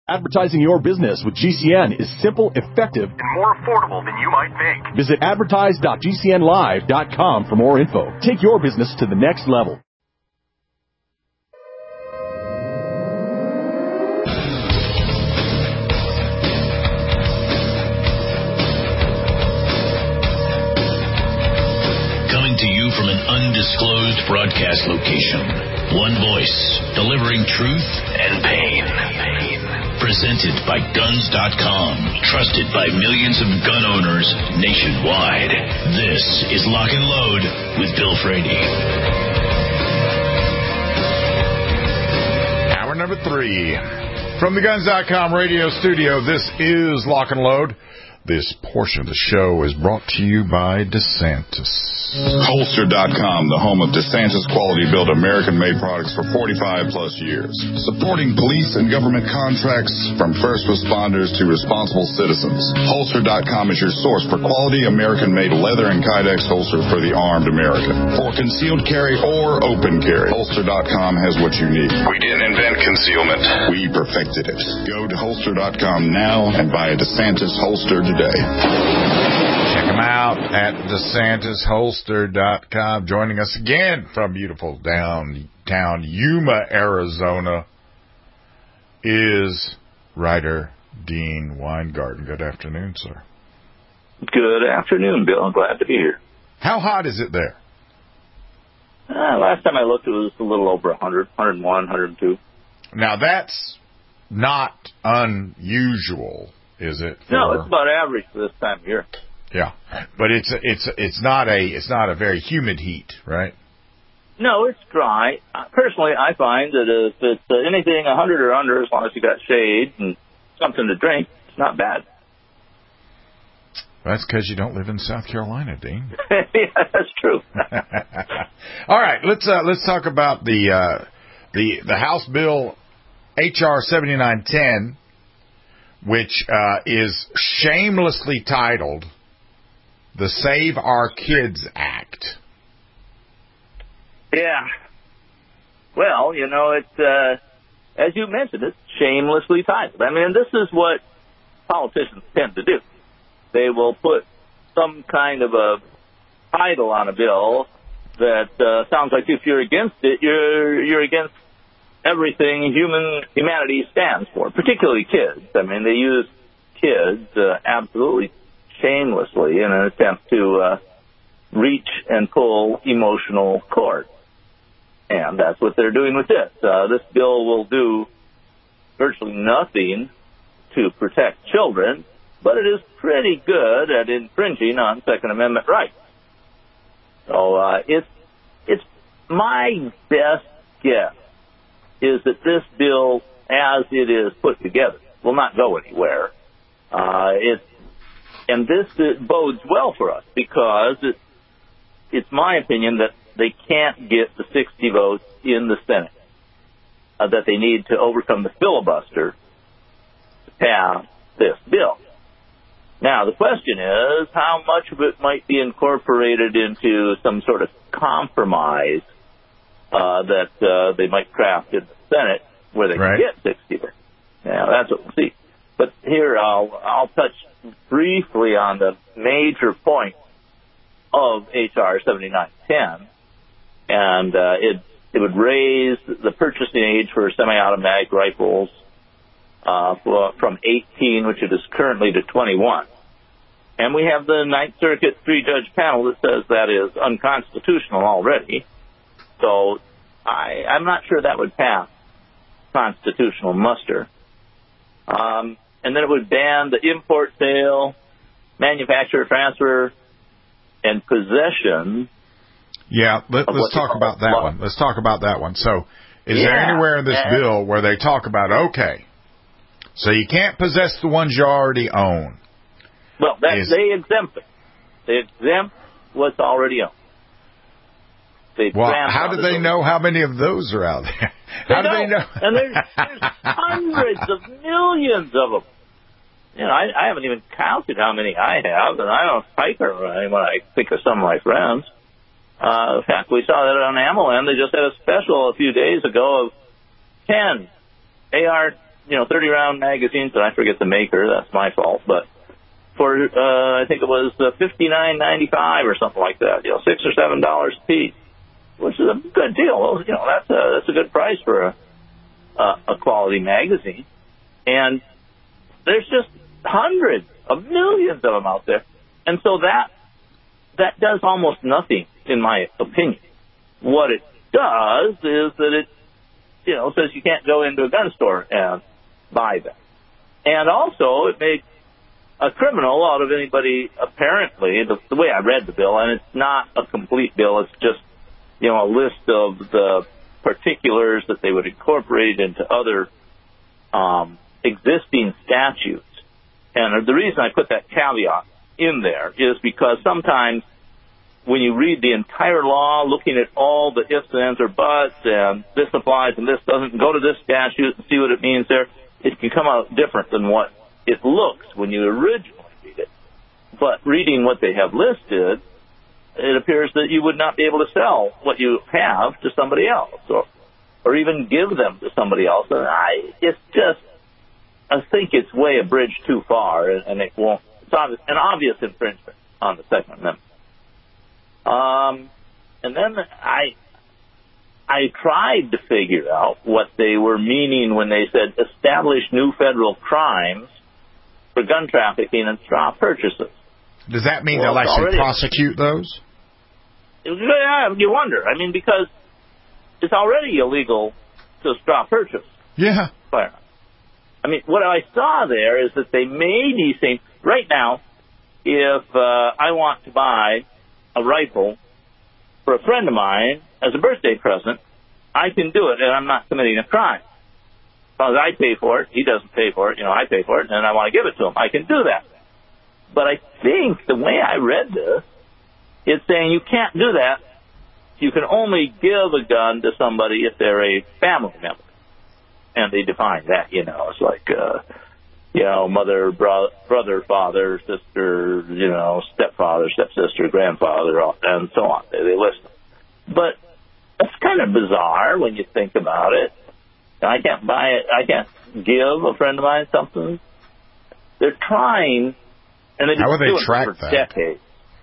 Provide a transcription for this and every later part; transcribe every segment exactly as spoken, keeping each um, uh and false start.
Advertising your business with G C N is simple, effective, and more affordable than you might think. Visit advertise dot g c n live dot com for more info. Take your business to the next level. Coming to you from an undisclosed broadcast location. One voice, delivering truth and pain. Presented by guns dot com, trusted by millions of gun owners nationwide. This is Lock and Load with Bill Frady. Hour number three. From the guns dot com radio studio, this is Lock and Load. This portion of the show is brought to you by DeSantis. Holster dot com, the home of DeSantis quality-built American-made products for forty-five plus years. Supporting police and government contracts from first responders to responsible citizens. Holster dot com is your source for quality American-made leather and Kydex holsters for the armed American. For concealed carry or open carry, Holster dot com has what you need. We didn't invent concealment. We perfected it. Go to Holster dot com now and buy a DeSantis holster today. Check them out at DeSantis Holster dot com. Joining us again from beautiful downtown Yuma, Arizona, is writer Dean Weingarten. Good afternoon, sir. Good afternoon, Bill. I'm glad to be here. How hot is it there? Uh, last time I looked, it was a little over one hundred, one oh one, one oh two. Now, that's not unusual, is it? For... No, it's about average for this time of year. Yeah, but it's it's it's not a it's not a very humid heat, right? No, it's dry. Personally, I find that if it's uh, anything one hundred or under, as long as you got shade and something to drink, it's not bad. That's because you don't live in South Carolina, Dean. Yeah, that's true. All right, let's uh, let's talk about the uh, the the House Bill H R seventy-nine ten, which uh, is shamelessly titled the Save Our Kids Act. Yeah. Well, you know, it's, uh, as you mentioned, it's shamelessly titled. I mean, this is what politicians tend to do. They will put some kind of a title on a bill that uh, sounds like if you're against it, you're you're against everything human humanity stands for, particularly kids. I mean, they use kids uh, absolutely shamelessly in an attempt to uh, reach and pull emotional cords. And that's what they're doing with this. Uh, this bill will do virtually nothing to protect children, but it is pretty good at infringing on Second Amendment rights. So uh, it's, it's my best guess is that this bill, as it is put together, will not go anywhere. Uh, it's And this bodes well for us because it, it's my opinion that they can't get the sixty votes in the Senate uh, that they need to overcome the filibuster to pass this bill. Now, the question is how much of it might be incorporated into some sort of compromise uh, that uh, they might craft in the Senate where they right. can get sixty votes. Now, that's what we'll see. But here, I'll, I'll touch briefly on the major point of H R seventy-nine ten, and uh, it it would raise the purchasing age for semi-automatic rifles uh, from eighteen, which it is currently, to twenty-one. And we have the Ninth Circuit three-judge panel that says that is unconstitutional already. So I, I'm not sure that would pass constitutional muster. Um, and then it would ban the import, sale, manufacture, transfer, and possession. Yeah, let, let's talk about that one. Let's talk about that one. So is yeah, there anywhere in this and, bill where they talk about, okay, so you can't possess the ones you already own? Well, that, is, they exempt it. They exempt what's already owned. They well, how do they know how many of those are out there? How they do they know? And there's, there's hundreds of millions of them. You know, I, I haven't even counted how many I have, and I don't spike or when I think of some of my friends. Uh, in fact, we saw that on AmmoLand. They just had a special a few days ago of ten A R you know, thirty round magazines, and I forget the maker. That's my fault. But for, uh, I think it was uh, fifty-nine ninety-five or something like that, you know, six or seven dollars a piece, which is a good deal. You know, that's a, that's a good price for a, a, a quality magazine. And there's just hundreds of millions of them out there. And so that, that does almost nothing, in my opinion. What it does is that it, you know, says you can't go into a gun store and buy them. And also, it makes a criminal out of anybody, apparently, the, the way I read the bill, and it's not a complete bill, it's just, you know, a list of the particulars that they would incorporate into other um, existing statutes. And the reason I put that caveat in there is because sometimes when you read the entire law, looking at all the ifs, ands, or buts, and this applies and this doesn't, go to this statute and see what it means there, it can come out different than what it looks when you originally read it. But reading what they have listed, it appears that you would not be able to sell what you have to somebody else, or or even give them to somebody else. And I, it's just, I think it's way a bridge too far, and, and it won't. It's obvious, an obvious infringement on the Second Amendment. Um, and then I, I tried to figure out what they were meaning when they said establish new federal crimes for gun trafficking and straw purchases. Does that mean well, they'll actually already, prosecute those? Yeah, you wonder. I mean, because it's already illegal to straw purchase. Yeah. Firearms. I mean, what I saw there is that they may be saying, right now, if uh, I want to buy a rifle for a friend of mine as a birthday present, I can do it, and I'm not committing a crime. As long as I pay for it, he doesn't pay for it, you know, I pay for it, and I want to give it to him. I can do that. But I think the way I read this, it's saying you can't do that. You can only give a gun to somebody if they're a family member. And they define that, you know, it's like, uh, you know, mother, bro- brother, father, sister, you know, stepfather, stepsister, grandfather, and so on. They, they list them. But that's kind of bizarre when you think about it. I can't buy it. I can't give a friend of mine something. They're trying, and they've been doing it for decades.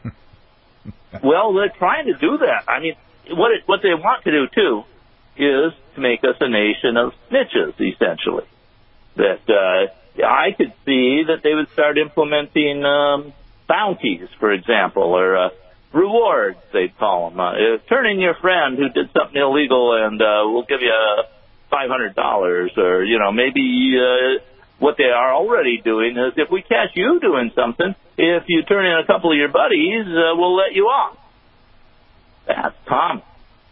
Well, they're trying to do that. I mean, what it, what they want to do, too, is to make us a nation of snitches, essentially. That uh, I could see that they would start implementing um, bounties, for example, or uh, rewards, they'd call them. Uh, turn in your friend who did something illegal, and uh, we'll give you five hundred dollars. Or, you know, maybe uh, what they are already doing is if we catch you doing something, if you turn in a couple of your buddies, uh, we'll let you off. That's common.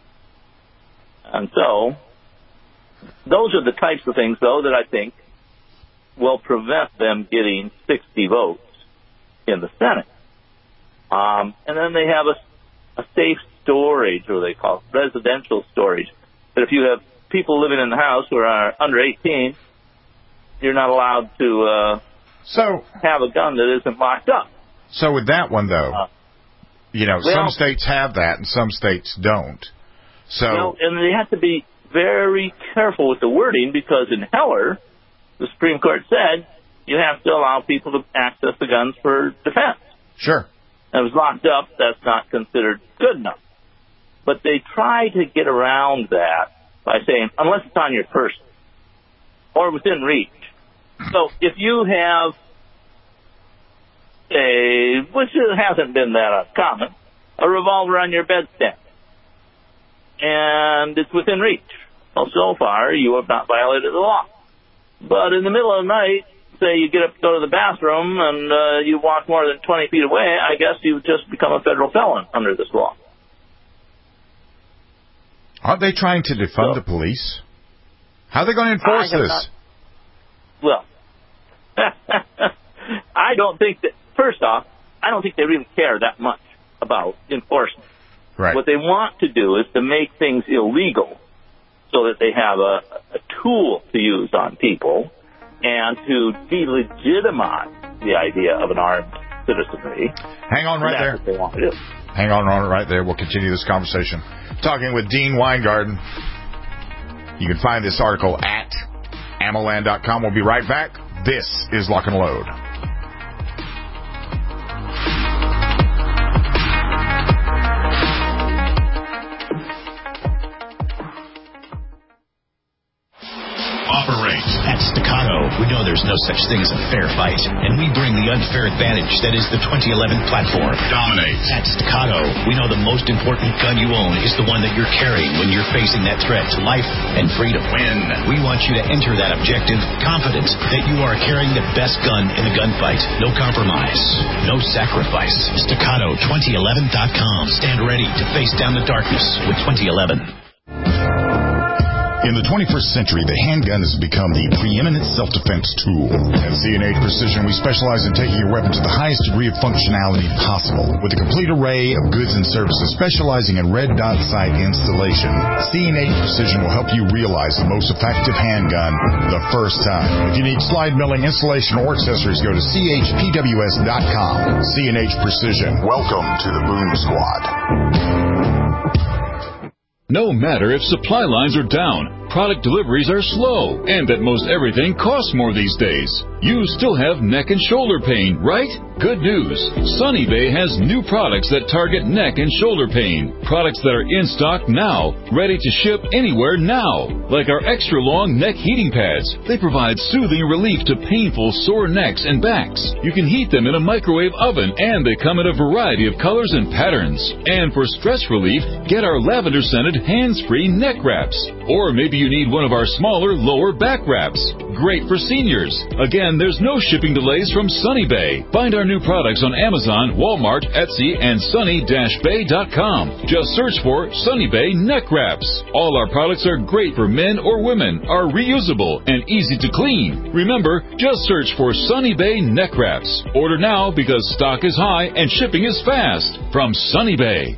And so, those are the types of things, though, that I think will prevent them getting sixty votes in the Senate. Um, and then they have a, a safe storage, or they call it residential storage, that if you have people living in the house who are under eighteen, you're not allowed to uh, so have a gun that isn't locked up. So with that one, though, uh, you know, well, some states have that and some states don't. So, well, and they have to be very careful with the wording, because in Heller, the Supreme Court said you have to allow people to access the guns for defense. Sure. And if it's locked up, that's not considered good enough. But they try to get around that by saying, unless it's on your person or within reach. So if you have a, which hasn't been that uncommon, a revolver on your bedstand, and it's within reach, well, so far you have not violated the law. But in the middle of the night, say you get up to go to the bathroom and uh, you walk more than twenty feet away, I guess you've just become a federal felon under this law. Aren't they trying to defund so, the police? How are they going to enforce this? Not, well, I don't think that, first off, I don't think they really care that much about enforcement. Right. What they want to do is to make things illegal so that they have a, a tool to use on people and to delegitimize the idea of an armed citizenry. Hang on right there. That's what they want to do. Hang on right there. We'll continue this conversation. Talking with Dean Weingarten. You can find this article at ammoland dot com. We'll be right back. This is Lock and Load. Operate. At Staccato, we know there's no such thing as a fair fight, and we bring the unfair advantage that is the twenty eleven platform. Dominate. At Staccato, we know the most important gun you own is the one that you're carrying when you're facing that threat to life and freedom. Win. We want you to enter that objective confident that you are carrying the best gun in the gunfight. No compromise. No sacrifice. Staccato twenty eleven dot com. Stand ready to face down the darkness with twenty eleven. In the twenty-first century, the handgun has become the preeminent self-defense tool. At C and H Precision, we specialize in taking your weapon to the highest degree of functionality possible. With a complete array of goods and services specializing in red dot sight installation, C and H Precision will help you realize the most effective handgun the first time. If you need slide milling, installation, or accessories, go to C H P W S dot com. C and H Precision. Welcome to the Boom Squad. No matter if supply lines are down, product deliveries are slow, and that most everything costs more these days, you still have neck and shoulder pain, right? Good news. Sunny Bay has new products that target neck and shoulder pain. Products that are in stock now, ready to ship anywhere now. Like our extra long neck heating pads. They provide soothing relief to painful sore necks and backs. You can heat them in a microwave oven, and they come in a variety of colors and patterns. And for stress relief, get our lavender scented hands-free neck wraps. Or maybe you need one of our smaller lower back wraps. Great for seniors. Again, there's no shipping delays from Sunny Bay. Find our new products on Amazon, Walmart, Etsy, and sunny dash bay dot com. Just search for Sunny Bay Neck Wraps. All our products are great for men or women, are reusable, and easy to clean. Remember, just search for Sunny Bay Neck Wraps. Order now because stock is high and shipping is fast. From Sunny Bay.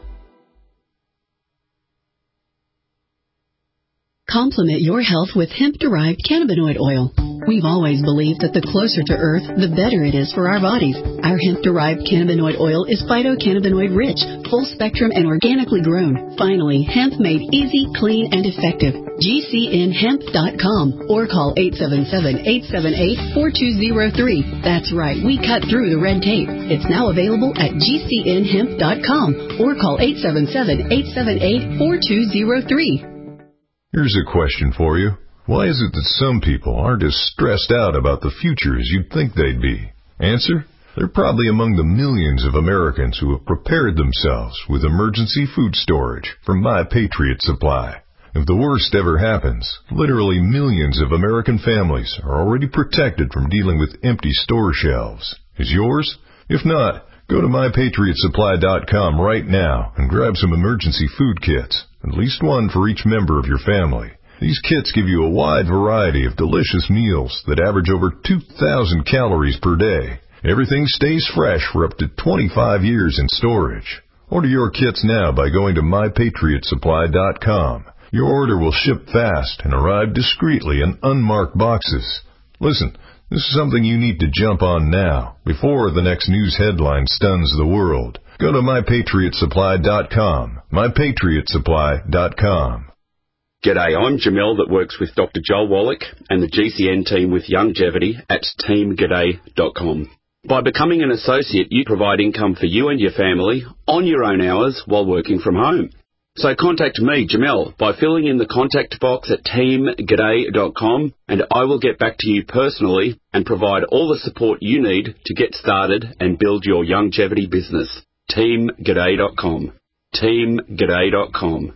Complement your health with hemp-derived cannabinoid oil. We've always believed that the closer to Earth, the better it is for our bodies. Our hemp-derived cannabinoid oil is phytocannabinoid-rich, full-spectrum, and organically grown. Finally, hemp made easy, clean, and effective. G C N hemp dot com or call eight seven seven, eight seven eight, four two zero three. That's right, we cut through the red tape. It's now available at G C N hemp dot com or call eight seven seven, eight seven eight, four two zero three. Here's a question for you. Why is it that some people aren't as stressed out about the future as you'd think they'd be? Answer? They're probably among the millions of Americans who have prepared themselves with emergency food storage from My Patriot Supply. If the worst ever happens, literally millions of American families are already protected from dealing with empty store shelves. Is yours? If not, go to my patriot supply dot com right now and grab some emergency food kits, at least one for each member of your family. These kits give you a wide variety of delicious meals that average over two thousand calories per day. Everything stays fresh for up to twenty-five years in storage. Order your kits now by going to my patriot supply dot com. Your order will ship fast and arrive discreetly in unmarked boxes. Listen, this is something you need to jump on now, before the next news headline stuns the world. Go to my patriot supply dot com. my patriot supply dot com. G'day, I'm Jamel that works with Doctor Joel Wallach and the G C N team with Longevity at team g'day dot com. By becoming an associate, you provide income for you and your family on your own hours while working from home. So contact me, Jamel, by filling in the contact box at team g'day dot com, and I will get back to you personally and provide all the support you need to get started and build your longevity business. team g'day dot com. team g'day dot com.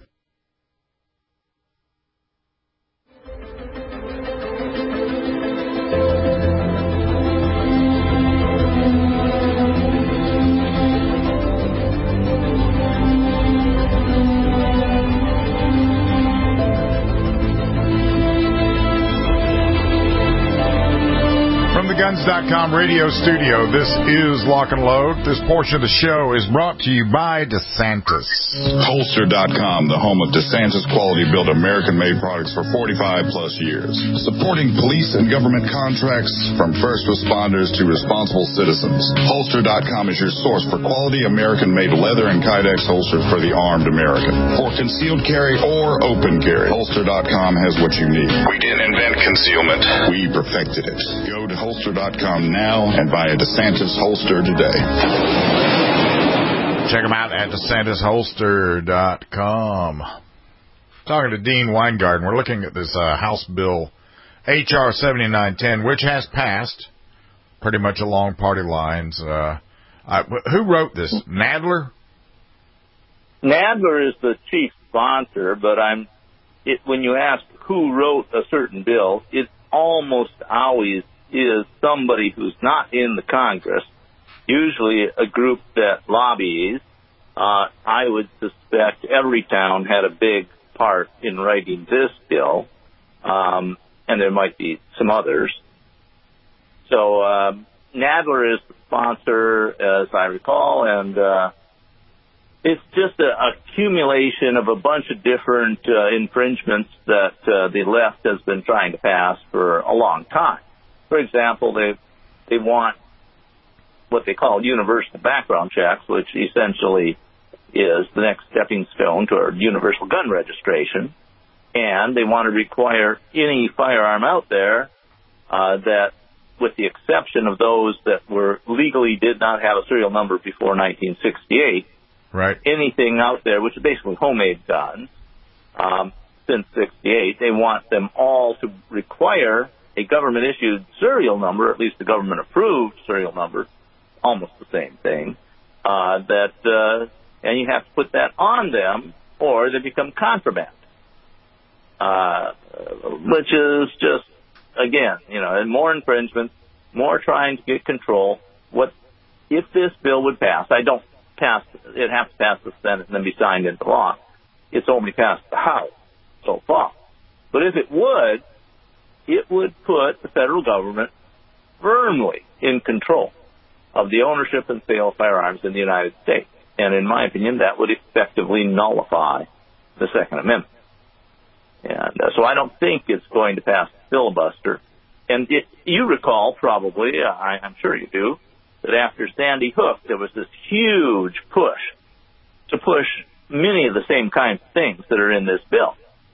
Guns dot com radio studio. This is Lock and Load. This portion of the show is brought to you by DeSantis. Holster dot com, the home of DeSantis quality-built American-made products for forty-five plus years. Supporting police and government contracts from first responders to responsible citizens. Holster dot com is your source for quality American-made leather and Kydex holsters for the armed American. For concealed carry or open carry, Holster dot com has what you need. We didn't invent concealment. We perfected it. Go to Holster dot com now and buy a DeSantis holster today. Check them out at DeSantis Holster dot com. Talking to Dean Weingarten. We're looking at this uh, House Bill H R seventy-nine ten, which has passed pretty much along party lines. Uh, I, who wrote this? Nadler? Nadler is the chief sponsor, but I'm. It, when you ask who wrote a certain bill, it almost always is somebody who's not in the Congress, usually a group that lobbies. Uh, I would suspect Everytown had a big part in writing this bill, um, and there might be some others. So uh, Nadler is the sponsor, as I recall, and uh, it's just an accumulation of a bunch of different uh, infringements that uh, the left has been trying to pass for a long time. For example, they they want what they call universal background checks, which essentially is the next stepping stone toward universal gun registration. And they want to require any firearm out there uh, that, with the exception of those that were legally did not have a serial number before nineteen sixty-eight, right? Anything out there, which is basically homemade guns, um, since sixty-eight, they want them all to require a government-issued serial number, at least a government-approved serial number, almost the same thing, uh, that, uh, and you have to put that on them, or they become contraband, uh, which is just, again, you know, and more infringements, more trying to get control. What if this bill would pass? I don't pass, it has to pass the Senate and then be signed into law. It's only passed the House so far. But if it would, it would put the federal government firmly in control of the ownership and sale of firearms in the United States. And in my opinion, that would effectively nullify the Second Amendment. And uh, so I don't think it's going to pass the filibuster. And it, you recall probably, uh, I, I'm sure you do, that after Sandy Hook, there was this huge push to push many of the same kinds of things that are in this bill.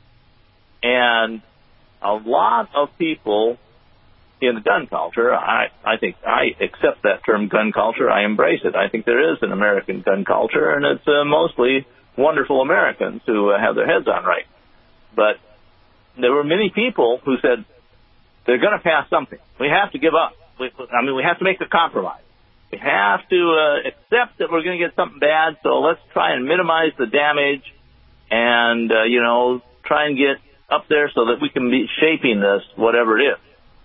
And a lot of people in the gun culture, I, I think I accept that term gun culture. I embrace it. I think there is an American gun culture, and it's uh, mostly wonderful Americans who uh, have their heads on right. But there were many people who said, they're going to pass something. We have to give up. We, I mean, we have to make a compromise. We have to uh, accept that we're going to get something bad, so let's try and minimize the damage and, uh, you know, try and get up there so that we can be shaping this, whatever it is.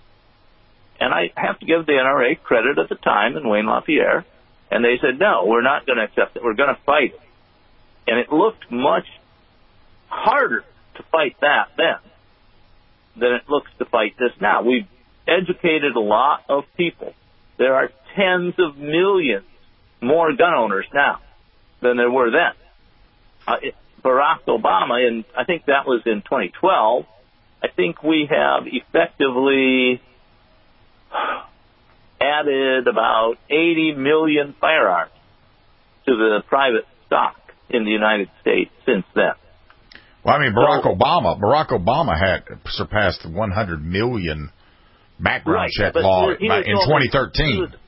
And I have to give the N R A credit at the time in Wayne LaPierre, and they said, no, we're not going to accept it. We're going to fight it. And it looked much harder to fight that then than it looks to fight this now. We've educated a lot of people. There are tens of millions more gun owners now than there were then. Uh, it, Barack Obama, and I think that was in twenty twelve, I think we have effectively added about eighty million firearms to the private stock in the United States since then. Well, I mean, Barack so, Obama, Barack Obama had surpassed one hundred million background right, check law in twenty thirteen. Was,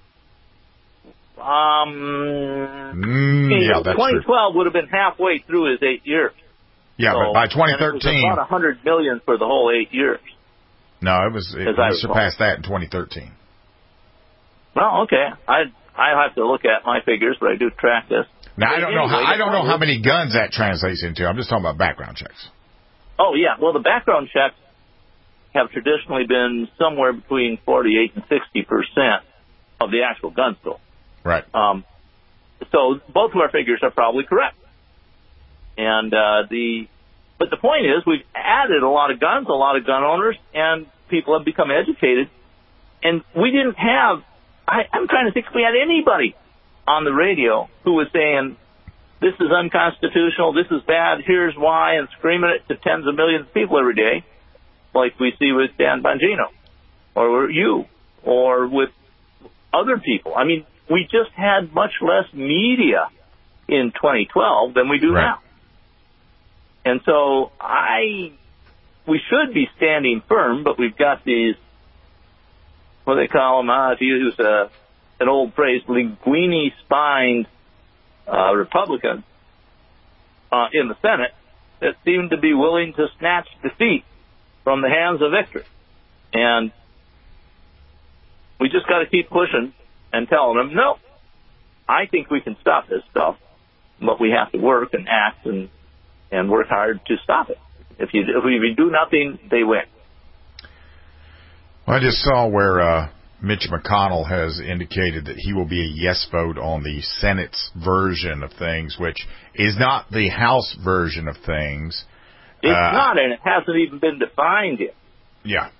um, mm, yeah, that's twenty twelve true. would have been halfway through his eight years. Yeah, so, but by twenty thirteen, it was about one hundred million for the whole eight years. No, it was it, it surpassed that in twenty thirteen. Well, okay, I I have to look at my figures, but I do track this. Now, I don't know how I don't know how many guns that translates into. I'm just talking about background checks. Oh yeah, well the background checks have traditionally been somewhere between forty-eight and sixty percent of the actual gun sold. Right. Um, so both of our figures are probably correct. And uh, the but the point is we've added a lot of guns, a lot of gun owners, and people have become educated and we didn't have, I, I'm trying to think if we had anybody on the radio who was saying, this is unconstitutional, this is bad, here's why, and screaming it to tens of millions of people every day, like we see with Dan Bongino, or you, or with other people. I mean, we just had much less media in twenty twelve than we do right. now. And so I, we should be standing firm, but we've got these, what do they call them, uh, to use uh, an old phrase, linguini-spined uh, Republicans uh, in the Senate that seem to be willing to snatch defeat from the hands of victory. And we just got to keep pushing and telling them, no, I think we can stop this stuff, but we have to work and act and, and work hard to stop it. If you if we do nothing, they win. Well, I just saw where uh, Mitch McConnell has indicated that he will be a yes vote on the Senate's version of things, which is not the House version of things. It's uh, not, and it hasn't even been defined yet. Yeah.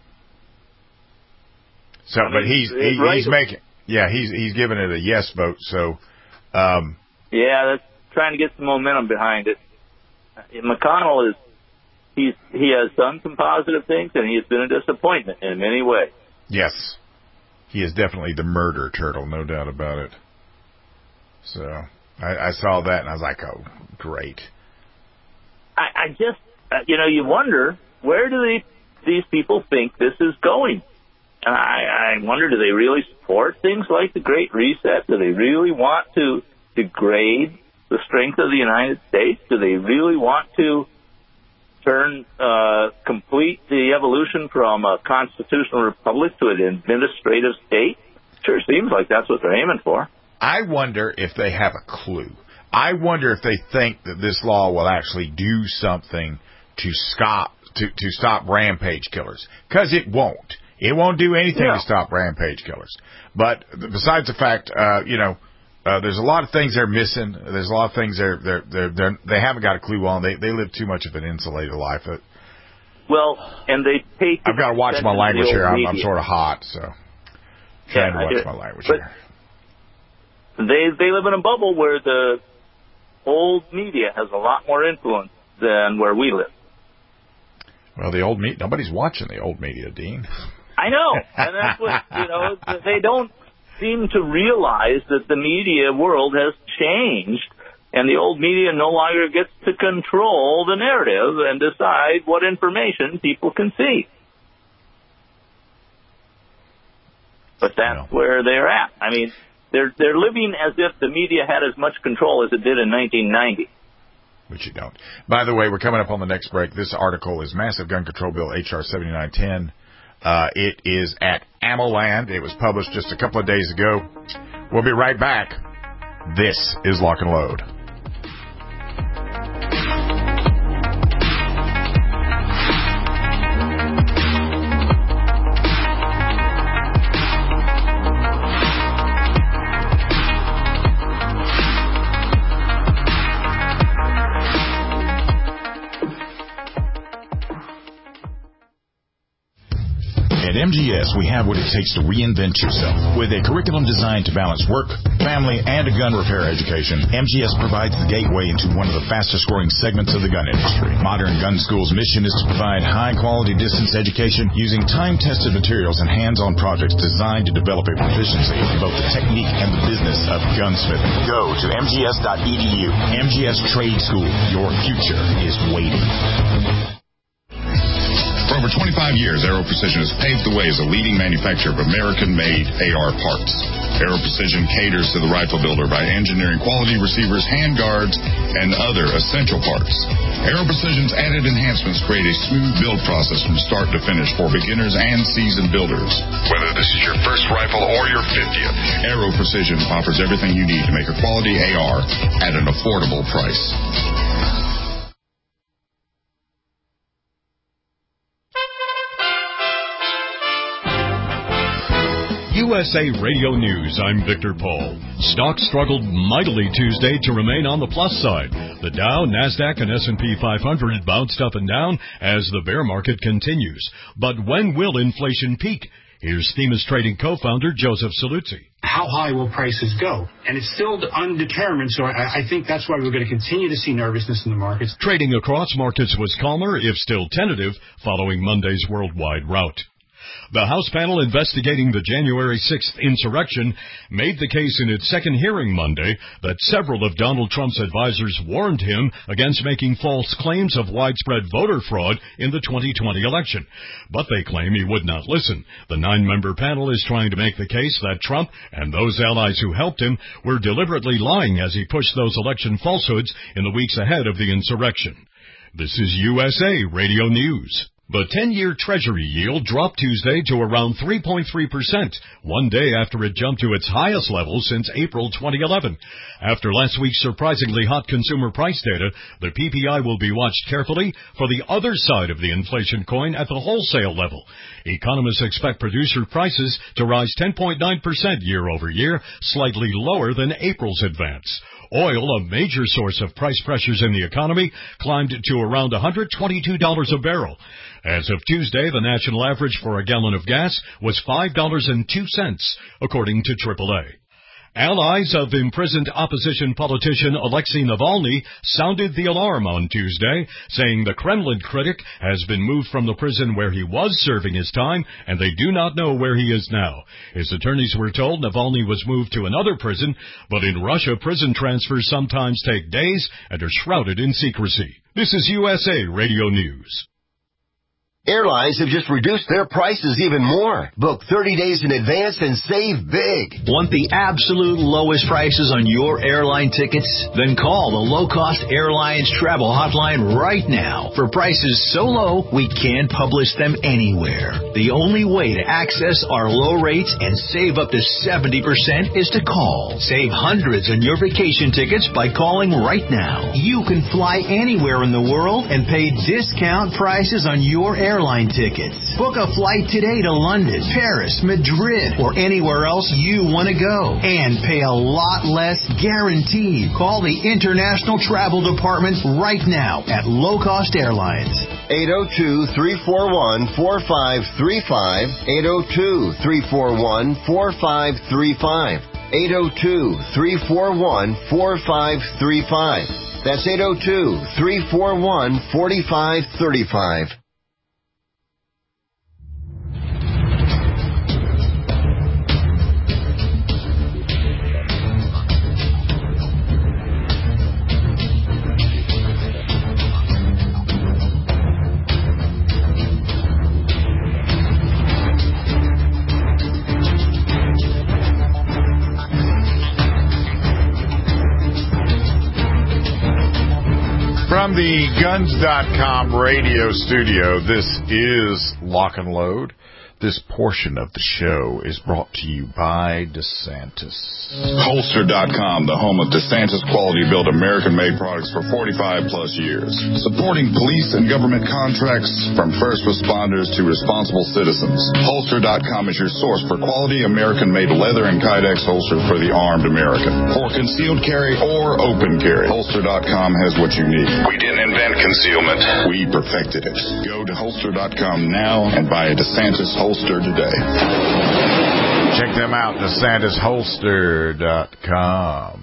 So, I but mean, he's he, right. he's making yeah he's he's giving it a yes vote. So, um, yeah, that's trying to get some momentum behind it. McConnell is he's he has done some positive things, and he has been a disappointment in many ways. Yes, he is definitely the murder turtle, no doubt about it. So I, I saw that and I was like, oh, great. I, I just uh, you know you wonder, where do they, these people think this is going? And I, I wonder, do they really support things like the Great Reset? Do they really want to degrade the strength of the United States? Do they really want to turn, uh, complete the evolution from a constitutional republic to an administrative state? Sure seems like that's what they're aiming for. I wonder if they have a clue. I wonder if they think that this law will actually do something to stop to, to stop rampage killers, because it won't. It won't do anything yeah. to stop rampage killers. But besides the fact, uh, you know, uh, there's a lot of things they're missing. There's a lot of things they're they're they're, they're they haven't got a clue on. They they live too much of an insulated life. It, well, and they take. I've got to watch my language here. I'm, I'm sort of hot, so trying yeah, to watch my language but here. They they live in a bubble where the old media has a lot more influence than where we live. Well, the old media, nobody's watching the old media, Dean. I know, and that's what, you know, they don't seem to realize that the media world has changed, and the old media no longer gets to control the narrative and decide what information people can see. But that's yeah. where they're at. I mean, they're they're living as if the media had as much control as it did in nineteen ninety. Which you don't. By the way, we're coming up on the next break. This article is Massive Gun Control Bill H R seventy-nine ten. Uh, it is at AmmoLand. It was published just a couple of days ago. We'll be right back. This is Lock and Load. At M G S, we have what it takes to reinvent yourself. With a curriculum designed to balance work, family, and a gun repair education, M G S provides the gateway into one of the fastest-growing segments of the gun industry. Modern Gun School's mission is to provide high-quality distance education using time-tested materials and hands-on projects designed to develop a proficiency in both the technique and the business of gunsmithing. Go to M G S dot E D U. M G S Trade School. Your future is waiting. For over twenty-five years, Aero Precision has paved the way as a leading manufacturer of American-made A R parts. Aero Precision caters to the rifle builder by engineering quality receivers, handguards, and other essential parts. Aero Precision's added enhancements create a smooth build process from start to finish for beginners and seasoned builders. Whether this is your first rifle or your fiftieth, Aero Precision offers everything you need to make a quality A R at an affordable price. U S A Radio News, I'm Victor Paul. Stocks struggled mightily Tuesday to remain on the plus side. The Dow, NASDAQ, and S and P five hundred bounced up and down as the bear market continues. But when will inflation peak? Here's Themis Trading co-founder Joseph Saluzzi. How high will prices go? And it's still undetermined, so I, I think that's why we're going to continue to see nervousness in the markets. Trading across markets was calmer, if still tentative, following Monday's worldwide rout. The House panel investigating the January sixth insurrection made the case in its second hearing Monday that several of Donald Trump's advisors warned him against making false claims of widespread voter fraud in the twenty twenty election. But they claim he would not listen. The nine-member panel is trying to make the case that Trump and those allies who helped him were deliberately lying as he pushed those election falsehoods in the weeks ahead of the insurrection. This is U S A Radio News. The ten-year Treasury yield dropped Tuesday to around three point three percent, one day after it jumped to its highest level since April twenty eleven. After last week's surprisingly hot consumer price data, the P P I will be watched carefully for the other side of the inflation coin at the wholesale level. Economists expect producer prices to rise ten point nine percent year over year, slightly lower than April's advance. Oil, a major source of price pressures in the economy, climbed to around one hundred twenty-two dollars a barrel. As of Tuesday, the national average for a gallon of gas was five dollars and two cents, according to triple A. Allies of imprisoned opposition politician Alexei Navalny sounded the alarm on Tuesday, saying the Kremlin critic has been moved from the prison where he was serving his time, and they do not know where he is now. His attorneys were told Navalny was moved to another prison, but in Russia, prison transfers sometimes take days and are shrouded in secrecy. This is U S A Radio News. Airlines have just reduced their prices even more. Book thirty days in advance and save big. Want the absolute lowest prices on your airline tickets? Then call the Low Cost Airlines Travel Hotline right now. For prices so low, we can't publish them anywhere. The only way to access our low rates and save up to seventy percent is to call. Save hundreds on your vacation tickets by calling right now. You can fly anywhere in the world and pay discount prices on your airline airline tickets. Book a flight today to London, Paris, Madrid, or anywhere else you want to go. And pay a lot less guaranteed. Call the International Travel Department right now at Low Cost Airlines. eight oh two, three four one, four five three five. eight oh two, three four one, four five three five. eight oh two, three four one, four five three five. That's eight oh two, three four one, four five three five. From the Guns dot com radio studio, this is Lock and Load. This portion of the show is brought to you by DeSantis. Holster dot com, the home of DeSantis quality-built American-made products for forty-five plus years. Supporting police and government contracts from first responders to responsible citizens. Holster dot com is your source for quality American-made leather and Kydex holster for the armed American. For concealed carry or open carry, Holster dot com has what you need. We didn't invent concealment. We perfected it. Go to Holster dot com now and buy a DeSantis holster. Holster today. Check them out, DeSantis Holster dot com.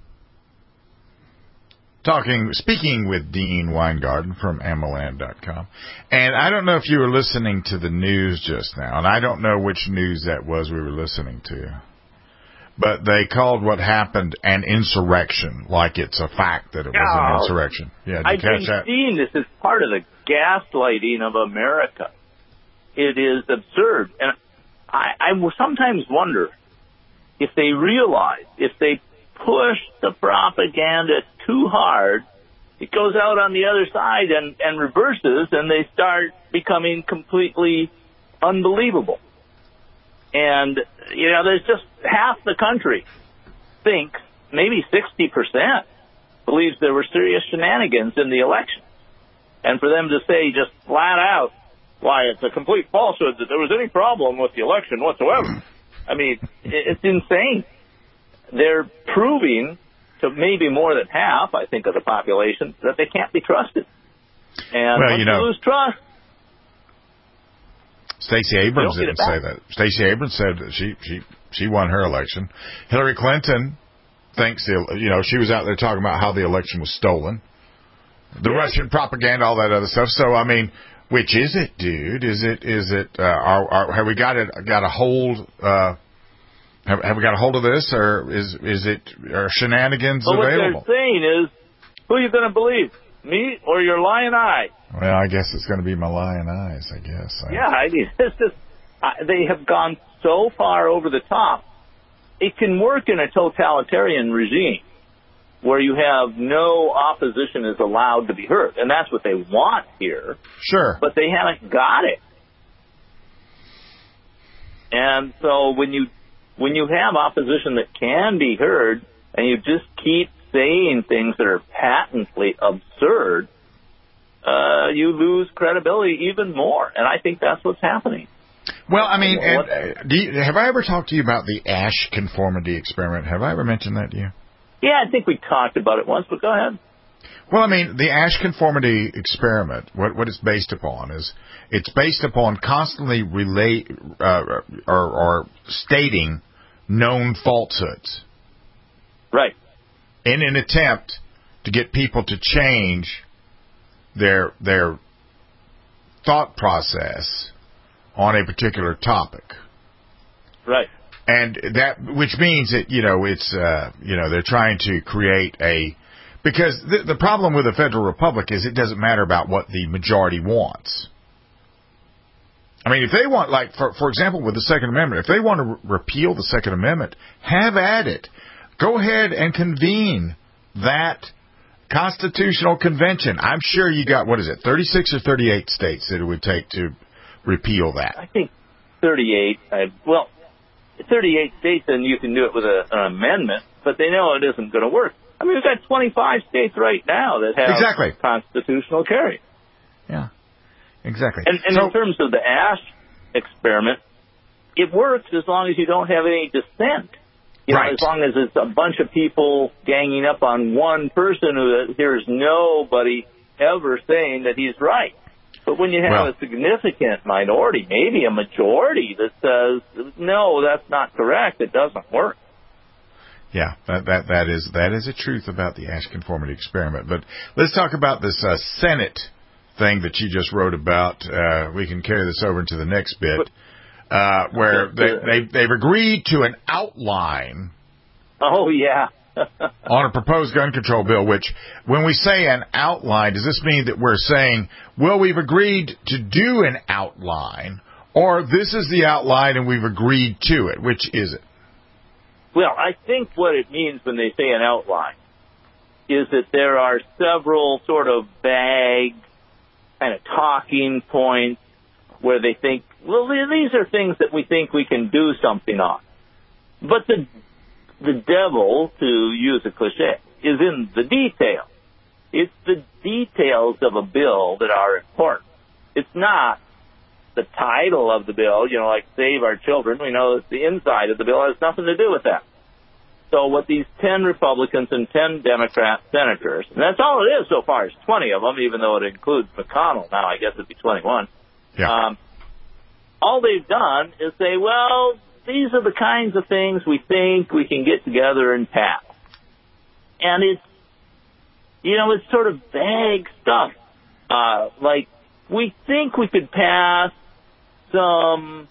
Talking, speaking with Dean Weingarten from Amaland dot com. And I don't know if you were listening to the news just now, and I don't know which news that was we were listening to. But they called what happened an insurrection, like it's a fact that it was oh, an insurrection. Yeah, did you I've catch been that? seeing this as part of the gaslighting of America. It is absurd. And I, I will sometimes wonder if they realize, if they push the propaganda too hard, it goes out on the other side and, and reverses, and they start becoming completely unbelievable. And, you know, there's just half the country thinks, maybe sixty percent, believes there were serious shenanigans in the election. And for them to say just flat out, why, it's a complete falsehood that there was any problem with the election whatsoever. I mean, it's insane. They're proving to maybe more than half, I think, of the population that they can't be trusted. And well, once you know, you lose trust... Stacey Abrams didn't say that. Stacey Abrams said that she she she won her election. Hillary Clinton thinks the, you know, she was out there talking about how the election was stolen, the yeah. Russian propaganda, all that other stuff. So I mean, which is it, dude? Is it is it? Uh, are, are, have we got it? Got a hold? Uh, have, have we got a hold of this, or is is it are shenanigans well, available? What they're saying is, who are you going to believe, me or your lying eye? Well, I guess it's going to be my lying eyes. I guess. Yeah, I mean, it's just uh, they have gone so far over the top. It can work in a totalitarian regime where you have no opposition is allowed to be heard, and that's what they want here. Sure. But they haven't got it. And so when you when you have opposition that can be heard, and you just keep saying things that are patently absurd, uh, you lose credibility even more. And I think that's what's happening. Well, I mean, and, uh, do you, have I ever talked to you about the Asch conformity experiment? Have I ever mentioned that to you? Yeah, I think we talked about it once, but go ahead. Well, I mean, the Asch conformity experiment, what, what it's based upon is it's based upon constantly relate uh, or, or stating known falsehoods. Right. In an attempt to get people to change their their thought process on a particular topic. Right. And that, which means that, you know, it's, uh, you know, they're trying to create a, because the, the problem with a federal republic is it doesn't matter about what the majority wants. I mean, if they want, like, for, for example, with the Second Amendment, if they want to re- repeal the Second Amendment, have at it. Go ahead and convene that constitutional convention. I'm sure you got, what is it, thirty-six or thirty-eight states that it would take to repeal that? I think thirty-eight. I, well, thirty-eight states, and you can do it with a, an amendment, but they know it isn't going to work. I mean, we've got twenty-five states right now that have exactly. constitutional carry. Yeah, exactly. And, and so, in terms of the Asch experiment, it works as long as you don't have any dissent. You right. know, as long as it's a bunch of people ganging up on one person who hears nobody ever saying that he's right. But when you have well, a significant minority, maybe a majority that says, no, that's not correct, it doesn't work. Yeah, that that, that is that is a truth about the Asch conformity experiment. But let's talk about this uh, Senate thing that you just wrote about. Uh, we can carry this over into the next bit. But, Uh, where they, they, they've agreed to an outline. Oh, yeah. on a proposed gun control bill, which, when we say an outline, does this mean that we're saying, well, we've agreed to do an outline, or this is the outline and we've agreed to it? Which is it? Well, I think what it means when they say an outline is that there are several sort of vague kind of talking points where they think, well, these are things that we think we can do something on. But the the devil, to use a cliche, is in the detail. It's the details of a bill that are important. It's not the title of the bill, you know, like Save Our Children. We know that the inside of the bill has nothing to do with that. So what these ten Republicans and ten Democrat senators, and that's all it is so far, is twenty of them, even though it includes McConnell now, I guess it'd be twenty-one. Yeah. Um, all they've done is say, well, these are the kinds of things we think we can get together and pass. And it's, you know, it's sort of vague stuff. Uh, like, we think we could pass some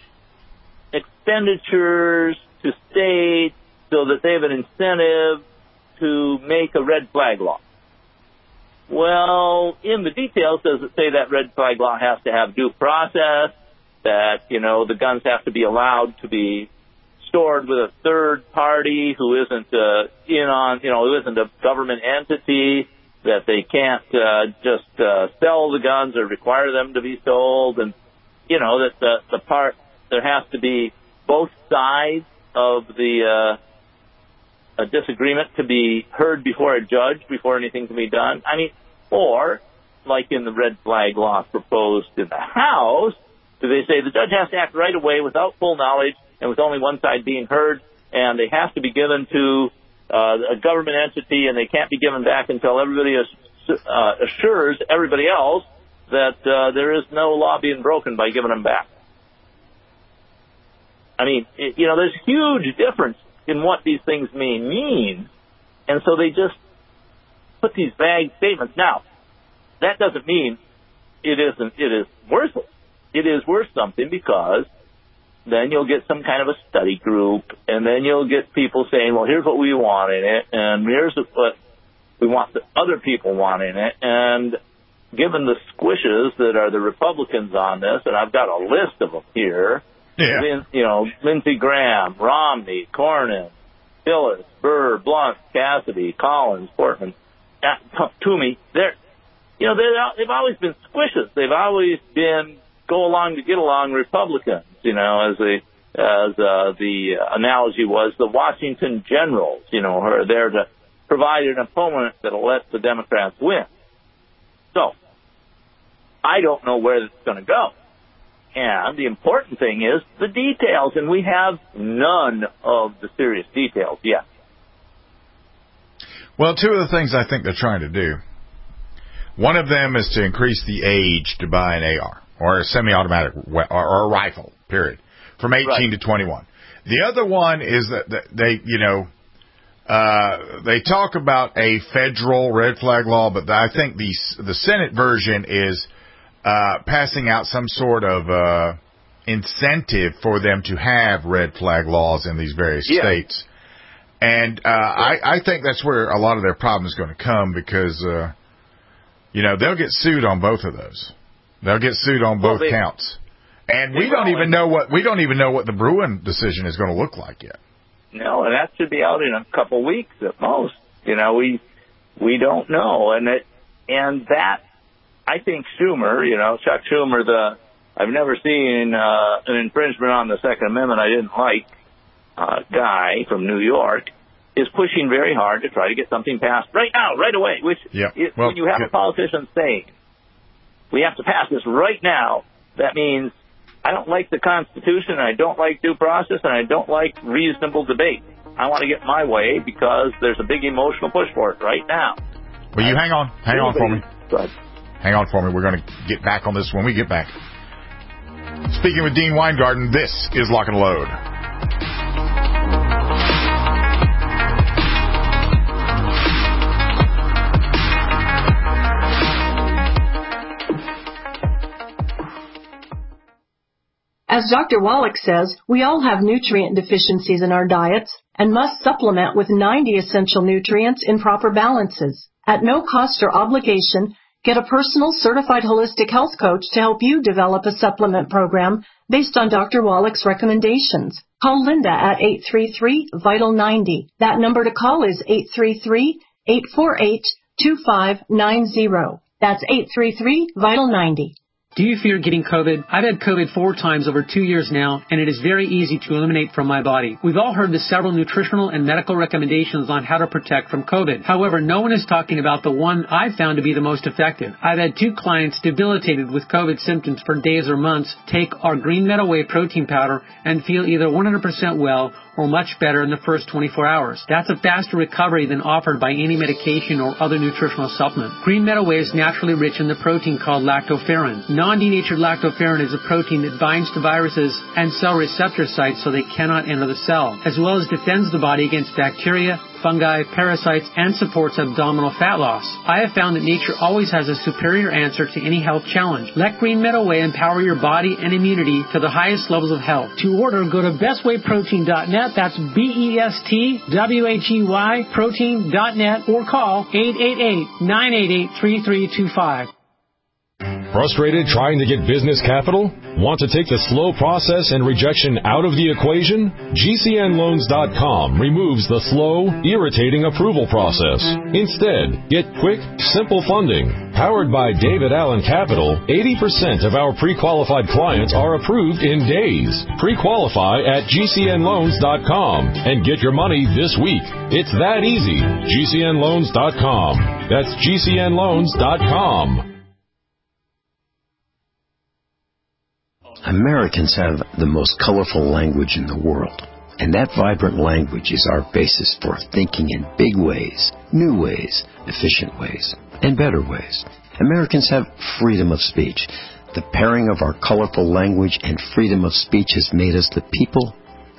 expenditures to states so that they have an incentive to make a red flag law. Well, in the details, does it say that red flag law has to have due process, that, you know, the guns have to be allowed to be stored with a third party who isn't uh, in on, you know, who isn't a government entity, that they can't uh, just uh, sell the guns or require them to be sold, and, you know, that the, the part, there has to be both sides of the uh, a disagreement to be heard before a judge before anything can be done. I mean, or, like in the red flag law proposed in the House, do they say the judge has to act right away without full knowledge and with only one side being heard, and they have to be given to uh, a government entity, and they can't be given back until everybody is, uh, assures everybody else that uh, there is no law being broken by giving them back. I mean, it, you know, there's huge difference in what these things may mean, and so they just put these vague statements. Now, that doesn't mean it isn't. It is worthless. It is worth something because then you'll get some kind of a study group, and then you'll get people saying, well, here's what we want in it, and here's what we want that other people want in it. And given the squishes that are the Republicans on this, and I've got a list of them here, yeah. Lin, you know, Lindsey Graham, Romney, Cornyn, Phillips, Burr, Blunt, Cassidy, Collins, Portman, uh, Toomey, they're, you know, they're, they've always been squishes. They've always been go along to get along Republicans, you know, as a, as uh, the analogy was the Washington Generals, you know, who are there to provide an opponent that'll let the Democrats win. So, I don't know where it's going to go. And the important thing is the details, and we have none of the serious details yet. Well, two of the things I think they're trying to do, one of them is to increase the age to buy an A R or a semi-automatic or a rifle, period, from eighteen right. to twenty-one. The other one is that they, you know, uh, they talk about a federal red flag law, but I think the the Senate version is uh, passing out some sort of uh, incentive for them to have red flag laws in these various yeah. states. And uh, I, I think that's where a lot of their problem is going to come because, uh, you know, they'll get sued on both of those. They'll get sued on both well, they, counts. And we don't even know what we don't even know what the Bruen decision is going to look like yet. No, and that should be out in a couple weeks at most. You know, we we don't know, and it and that I think Schumer, you know, Chuck Schumer, the I've never seen uh, an infringement on the Second Amendment I didn't like uh, guy from New York is pushing very hard to try to get something passed right now, right away. Which yep. is, well, when you have good. a politician saying we have to pass this right now, that means I don't like the Constitution, and I don't like due process, and I don't like reasonable debate. I want to get my way because there's a big emotional push for it right now. Well, you hang on. Hang on for me. Good. Hang on for me. We're going to get back on this when we get back. Speaking with Dean Weingarten, this is Lock and Load. As Doctor Wallach says, we all have nutrient deficiencies in our diets and must supplement with ninety essential nutrients in proper balances. At no cost or obligation, get a personal certified holistic health coach to help you develop a supplement program based on Doctor Wallach's recommendations. Call Linda at eight three three, vital ninety. That number to call is eight three three, eight four eight, two five nine zero. That's eight three three, vital ninety. Do you fear getting COVID? I've had COVID four times over two years now, and it is very easy to eliminate from my body. We've all heard the several nutritional and medical recommendations on how to protect from COVID. However, no one is talking about the one I've found to be the most effective. I've had two clients debilitated with COVID symptoms for days or months take our Green Meadow Whey protein powder and feel either one hundred percent well or much better in the first twenty-four hours. That's a faster recovery than offered by any medication or other nutritional supplement. Green Meadow Whey is naturally rich in the protein called lactoferrin. Non-denatured lactoferrin is a protein that binds to viruses and cell receptor sites so they cannot enter the cell, as well as defends the body against bacteria, fungi, parasites, and supports abdominal fat loss. I have found that nature always has a superior answer to any health challenge. Let Green Meadow Whey empower your body and immunity to the highest levels of health. To order, go to best way protein dot net. That's B E S T W H E Y protein dot net or call eight eight eight, nine eight eight, three three two five. Frustrated trying to get business capital? Want to take the slow process and rejection out of the equation? G C N loans dot com removes the slow, irritating approval process. Instead, get quick, simple funding. Powered by David Allen Capital, eighty percent of our pre-qualified clients are approved in days. Pre-qualify at G C N loans dot com and get your money this week. It's that easy. G C N loans dot com. That's G C N loans dot com. Americans have the most colorful language in the world, and that vibrant language is our basis for thinking in big ways, new ways, efficient ways, and better ways. Americans have freedom of speech. The pairing of our colorful language and freedom of speech has made us the people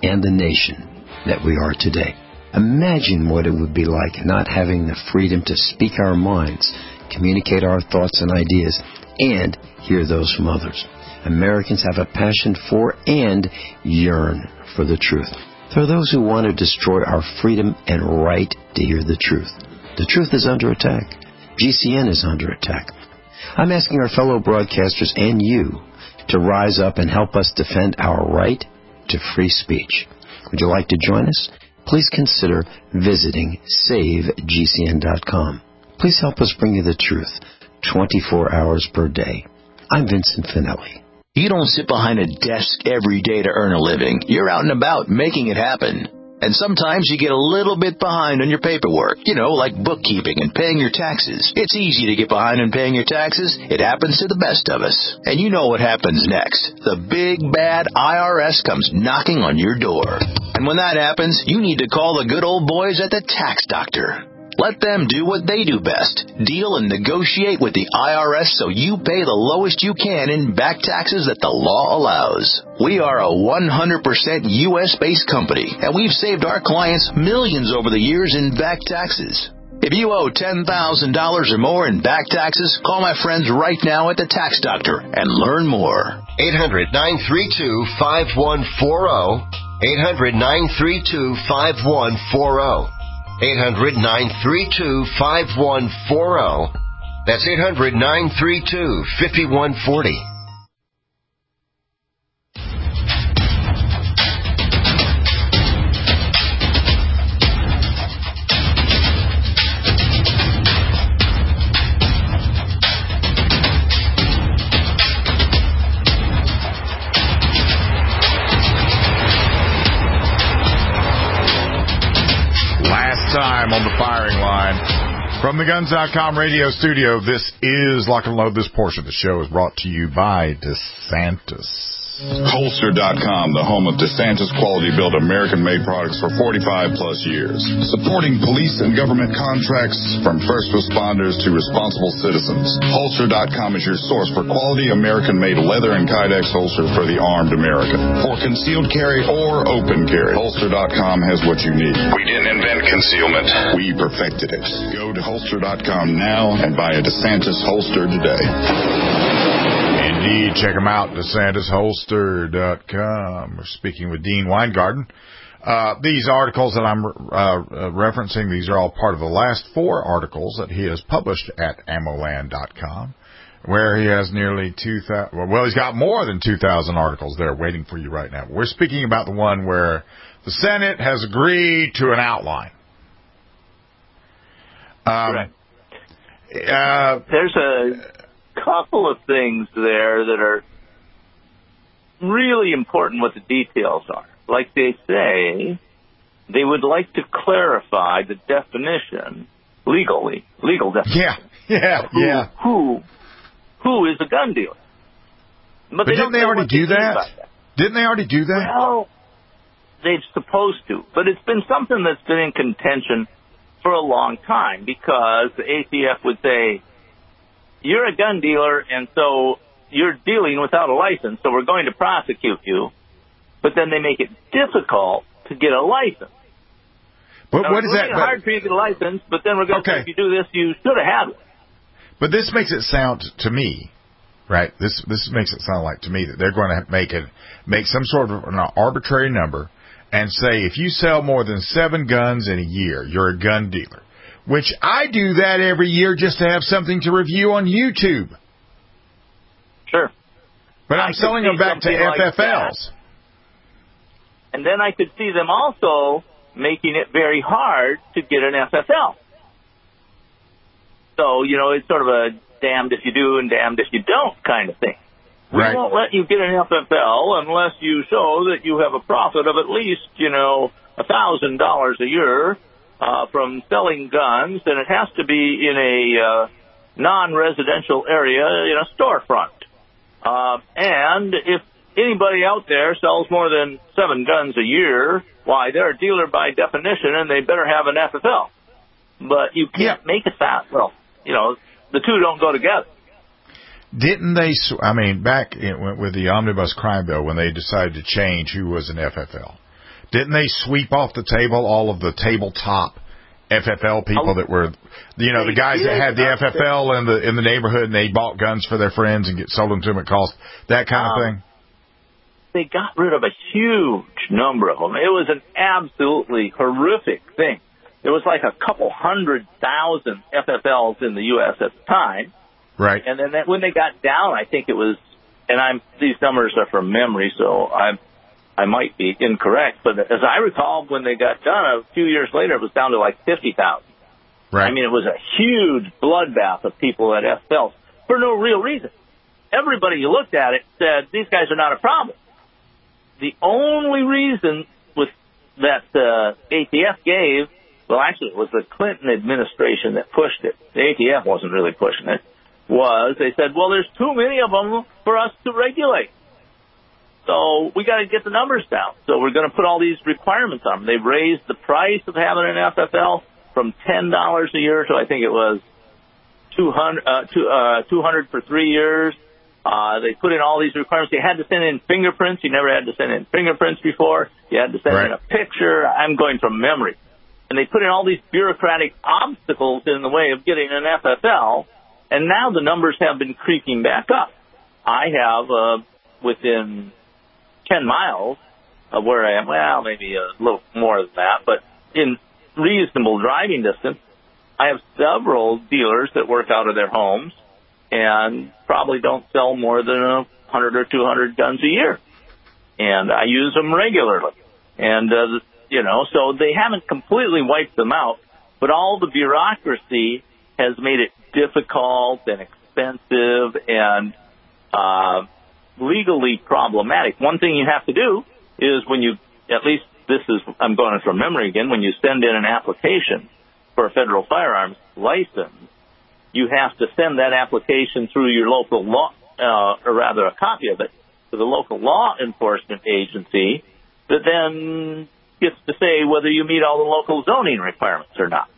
and the nation that we are today. Imagine what it would be like not having the freedom to speak our minds, communicate our thoughts and ideas, and hear those from others. Americans have a passion for and yearn for the truth. There are those who want to destroy our freedom and right to hear the truth. The truth is under attack. G C N is under attack. I'm asking our fellow broadcasters and you to rise up and help us defend our right to free speech. Would you like to join us? Please consider visiting save G C N dot com. Please help us bring you the truth twenty-four hours per day. I'm Vincent Finelli. You don't sit behind a desk every day to earn a living. You're out and about making it happen. And sometimes you get a little bit behind on your paperwork, you know, like bookkeeping and paying your taxes. It's easy to get behind on paying your taxes. It happens to the best of us. And you know what happens next. The big, bad I R S comes knocking on your door. And when that happens, you need to call the good old boys at the Tax Doctor. Let them do what they do best. Deal and negotiate with the I R S so you pay the lowest you can in back taxes that the law allows. We are a one hundred percent U S-based company, and we've saved our clients millions over the years in back taxes. If you owe ten thousand dollars or more in back taxes, call my friends right now at the Tax Doctor and learn more. eight hundred, nine three two, five one four zero. eight hundred, nine three two, five one four zero. eight hundred, nine three two, five one four zero. That's eight hundred, nine three two, five one four zero. Time on the firing line from the Guns dot com radio studio. This is Lock and Load. This portion of the show is brought to you by DeSantis. Holster dot com, the home of DeSantis quality built American-made products for forty-five plus years. Supporting police and government contracts from first responders to responsible citizens. Holster dot com is your source for quality American-made leather and Kydex holsters for the armed American. For concealed carry or open carry, Holster dot com has what you need. We didn't invent concealment. We perfected it. Go to Holster dot com now and buy a DeSantis holster today. Indeed, check them out, DeSantis Holster dot com. We're speaking with Dean Weingarten. Uh, these articles that I'm uh, referencing, these are all part of the last four articles that he has published at ammoland dot com, where he has nearly two thousand, well, he's got more than two thousand articles there waiting for you right now. We're speaking about the one where the Senate has agreed to an outline. Um, right. Uh, There's a couple of things there that are really important what the details are. Like they say, they would like to clarify the definition legally, legal definition. Yeah, yeah, who, yeah. Who, who is a gun dealer? But, but they didn't don't they know already what do they mean that? by that? Didn't they already do that? Well, they're supposed to. But it's been something that's been in contention for a long time because the A T F would say, you're a gun dealer, and so you're dealing without a license, so we're going to prosecute you. But then they make it difficult to get a license. But now, what is it's that? really hard for you to get a license, but then we're going to say, if you do this, you should have had it. But this makes it sound to me, right? This this makes it sound like to me that they're going to make it make some sort of an arbitrary number and say if you sell more than seven guns in a year, you're a gun dealer. Which I do that every year just to have something to review on YouTube. Sure. But I'm I selling them back to like F F Ls. That. And then I could see them also making it very hard to get an F F L. So, you know, it's sort of a damned if you do and damned if you don't kind of thing. Right. We won't let you get an F F L unless you show that you have a profit of at least, you know, one thousand dollars a year uh, from selling guns, and it has to be in a uh, non-residential area in a storefront. Uh, and if anybody out there sells more than seven guns a year, why, they're a dealer by definition, and they better have an F F L. But you can't yeah. make it that. Well, you know, the two don't go together. Didn't they, I mean, back in, with the Omnibus Crime Bill, when they decided to change who was an F F L, Didn't they sweep off the table all of the tabletop F F L people oh, that were, you know, the guys that had the F F L in the in the neighborhood and they bought guns for their friends and get sold them to them at cost, that kind um, of thing? They got rid of a huge number of them. It was an absolutely horrific thing. There was like a couple hundred thousand F F Ls in the U S at the time. Right. And then that, when they got down, I think it was, and I'm these numbers are from memory, so I I might be incorrect, but as I recall, when they got done, a few years later, it was down to like fifty thousand. Right. I mean, it was a huge bloodbath of people at F F Ls for no real reason. Everybody you looked at it said, these guys are not a problem. The only reason with that uh, A T F gave, well, actually, it was the Clinton administration that pushed it. The A T F wasn't really pushing it. Was they said, well, there's too many of them for us to regulate. So we got to get the numbers down. So we're going to put all these requirements on them. They've raised the price of having an F F L from ten dollars a year to I think it was two hundred uh, to, uh, two hundred for three years. Uh, they put in all these requirements. You had to send in fingerprints. You never had to send in fingerprints before. You had to send right. in a picture. I'm going from memory. And they put in all these bureaucratic obstacles in the way of getting an F F L. And now the numbers have been creeping back up. I have, uh, within ten miles of where I am, well, maybe a little more than that, but in reasonable driving distance, I have several dealers that work out of their homes and probably don't sell more than a hundred or two hundred guns a year. And I use them regularly. And, uh, you know, so they haven't completely wiped them out, but all the bureaucracy has made it difficult and expensive and uh, legally problematic. One thing you have to do is when you, at least this is, I'm going from memory again, when you send in an application for a federal firearms license, you have to send that application through your local law, uh, or rather a copy of it, to the local law enforcement agency that then gets to say whether you meet all the local zoning requirements or not.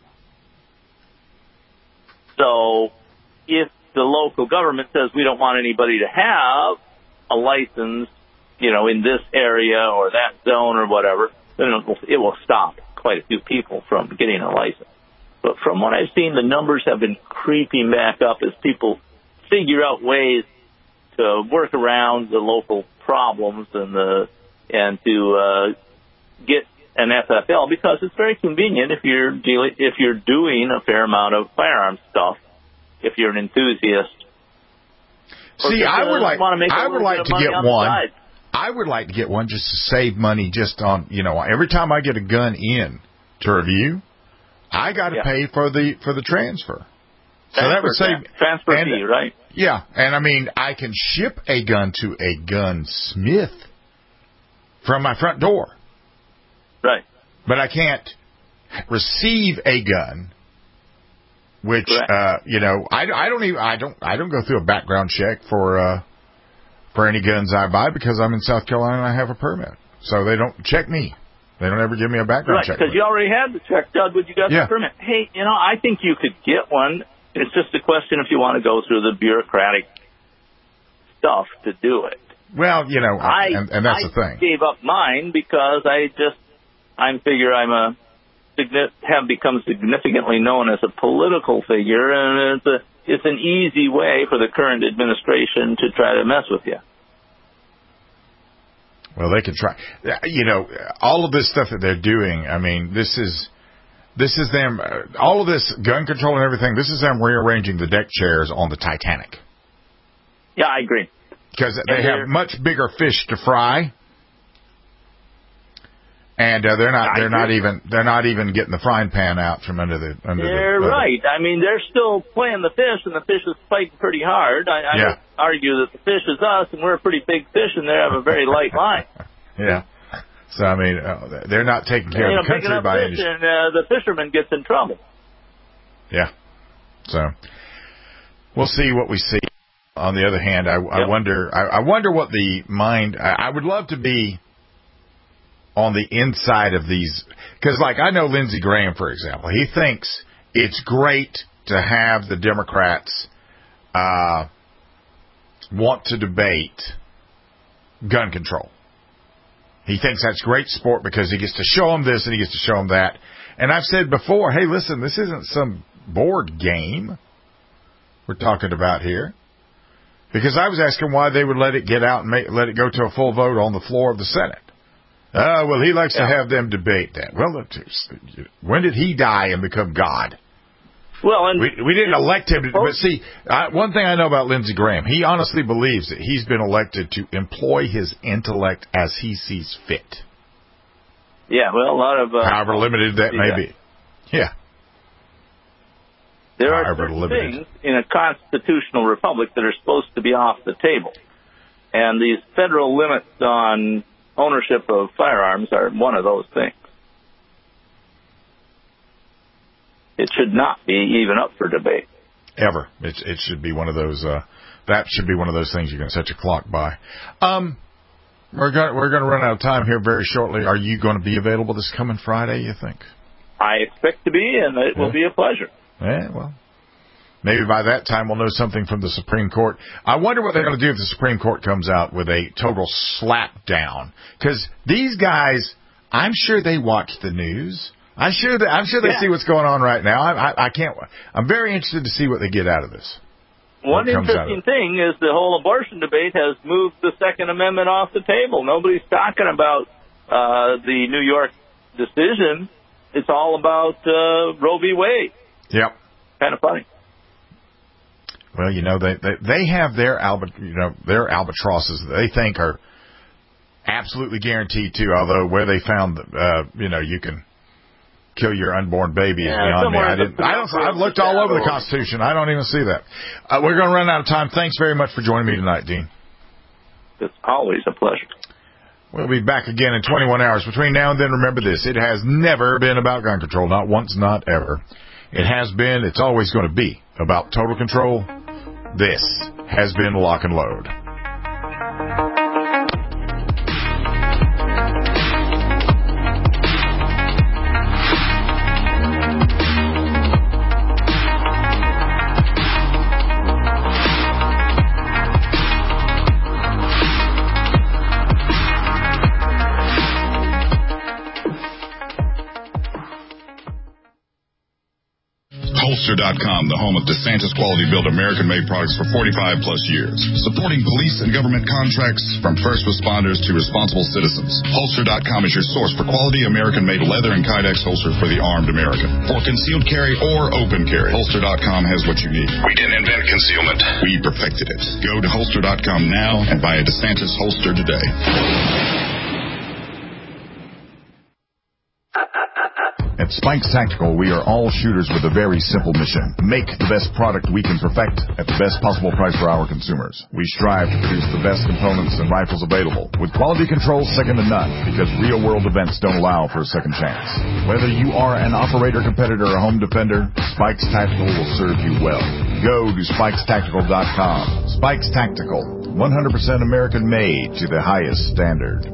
So if the local government says we don't want anybody to have a license, you know, in this area or that zone or whatever, then it will, it will stop quite a few people from getting a license. But from what I've seen, the numbers have been creeping back up as people figure out ways to work around the local problems and the and to uh, get an F F L because it's very convenient if you're dealing if you're doing a fair amount of firearms stuff. If you're an enthusiast. See, I would like I would like to get one. I would like to get one just to save money just on, you know, every time I get a gun in to review, I got to yeah. pay for the for the transfer. So transfer, that would save transfer and, fee, right? Yeah, and I mean, I can ship a gun to a gunsmith from my front door. Right. But I can't receive a gun, which uh, you know, I, I don't even I don't I don't go through a background check for uh, for any guns I buy because I'm in South Carolina and I have a permit, so they don't check me. They don't ever give me a background right, check. Because you already had the check done when you got yeah. the permit. Hey, you know, I think you could get one. It's just a question if you want to go through the bureaucratic stuff to do it. Well, you know, I, and, and that's I the thing. I gave up mine because I just, I figure I'm a, have become significantly known as a political figure, and it's a, it's an easy way for the current administration to try to mess with you. Well, they could try. You know, all of this stuff that they're doing, I mean, this is this is them, uh, all of this gun control and everything, this is them rearranging the deck chairs on the Titanic. Yeah, I agree. Because they have much bigger fish to fry. And uh, they're not they're not even they're not even getting the frying pan out from under the under they're the They're right. I mean, they're still playing the fish, and the fish is fighting pretty hard. I, I yeah. would argue that the fish is us, and we're a pretty big fish, and they have a very light line. Yeah. So I mean, uh, they're not taking care you know, of the country picking up by fish, any. and uh, the fisherman gets in trouble. Yeah. So we'll see what we see. On the other hand, I, I yep. wonder I, I wonder what the mind. I, I would love to be on the inside of these, because like I know Lindsey Graham, for example, he thinks it's great to have the Democrats uh, want to debate gun control. He thinks that's great sport because he gets to show them this and he gets to show them that. And I've said before, hey, listen, this isn't some board game we're talking about here. Because I was asking why they would let it get out and make, let it go to a full vote on the floor of the Senate. Oh, well, he likes yeah. to have them debate that. Well, when did he die and become God? Well, and we, we didn't elect him. To, but see, I, one thing I know about Lindsey Graham, he honestly believes that he's been elected to employ his intellect as he sees fit. Yeah, well, a lot of... Uh, However limited that may yeah. be. Yeah. There However are certain limited. things in a constitutional republic that are supposed to be off the table. And these federal limits on ownership of firearms are one of those things. It should not be even up for debate. Ever. It, it should be one of those, uh, that should be one of those things you can set your clock by. Um, we're going we're going to run out of time here very shortly. Are you going to be available this coming Friday, you think? I expect to be, and it yeah. will be a pleasure. Yeah, well, maybe by that time we'll know something from the Supreme Court. I wonder what they're going to do if the Supreme Court comes out with a total slap down. Because these guys, I'm sure they watch the news. I'm sure that I'm sure they yeah. see what's going on right now. I, I, I can't. I'm very interested to see what they get out of this. One interesting thing is the whole abortion debate has moved the Second Amendment off the table. Nobody's talking about uh, the New York decision. It's all about uh, Roe v. Wade. Yep. Kind of funny. Well, you know, they they, they have their alba, you know, their albatrosses that they think are absolutely guaranteed to. Although where they found, uh, you know, you can kill your unborn baby is yeah, beyond me. I didn't. I don't. I've looked all over the Constitution. I don't even see that. Uh, we're going to run out of time. Thanks very much for joining me tonight, Dean. It's always a pleasure. We'll be back again in twenty-one hours. Between now and then, remember this: it has never been about gun control. Not once, not ever. It has been. It's always going to be about total control. This has been Lock and Load. Holster dot com, the home of DeSantis quality built American-made products for forty-five plus years. Supporting police and government contracts from first responders to responsible citizens. Holster dot com is your source for quality American-made leather and Kydex holsters for the armed American. For concealed carry or open carry, Holster dot com has what you need. We didn't invent concealment. We perfected it. Go to Holster dot com now and buy a DeSantis holster today. At Spikes Tactical, we are all shooters with a very simple mission. Make the best product we can perfect at the best possible price for our consumers. We strive to produce the best components and rifles available, with quality control second to none, because real-world events don't allow for a second chance. Whether you are an operator, competitor, or home defender, Spikes Tactical will serve you well. Go to Spikes Tactical dot com. Spikes Tactical, one hundred percent American-made to the highest standard.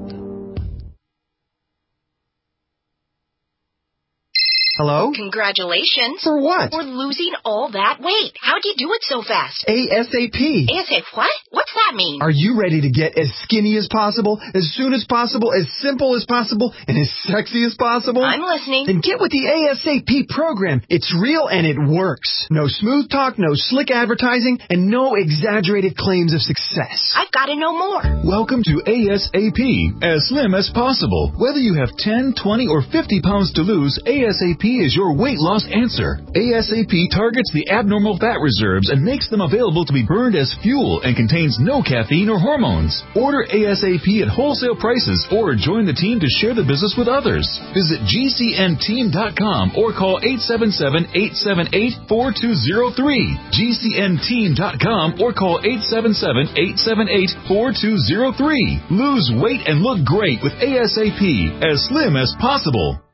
Hello? Congratulations. For what? For losing all that weight. How'd you do it so fast? ASAP. ASAP what? What's that mean? Are you ready to get as skinny as possible, as soon as possible, as simple as possible, and as sexy as possible? I'm listening. Then get with the ASAP program. It's real and it works. No smooth talk, no slick advertising, and no exaggerated claims of success. I've got to know more. Welcome to ASAP, as slim as possible. Whether you have ten, twenty, or fifty pounds to lose, ASAP is your weight loss answer. ASAP targets the abnormal fat reserves and makes them available to be burned as fuel and contains no caffeine or hormones. Order ASAP at wholesale prices or join the team to share the business with others. Visit G C N team dot com or call eight seven seven, eight seven eight, four two zero three. G C N team dot com or call eight seven seven, eight seven eight, four two zero three. Lose weight and look great with ASAP, as slim as possible.